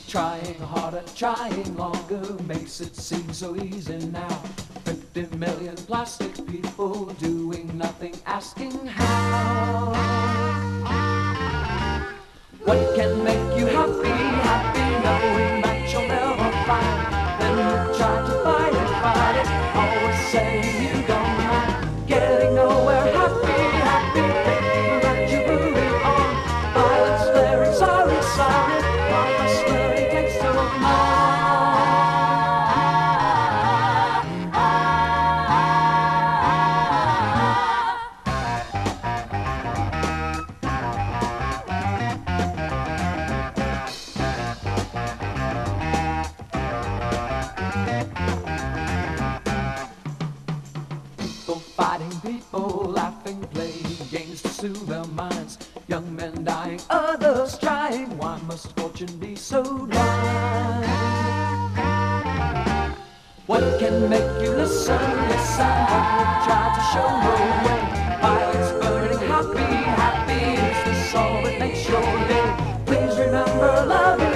Trying harder, trying longer makes it seem so easy now. 50 million plastic people doing nothing, asking how. What can make you happy, happy, knowing that you'll never find? Then you try to fight it, always saying you don't mind. Getting nowhere, happy, happy, thinking that you're moving on. Violence flaring, sorry, sorry, why must swearing take so long? People fighting, people laughing, playing games to soothe their minds. Young men dying, others trying. Why must fortune be so blind? What can make you listen, listen? What will try to show your way? Violence burning, happy, happy. Is this all that makes your day? Please remember, love is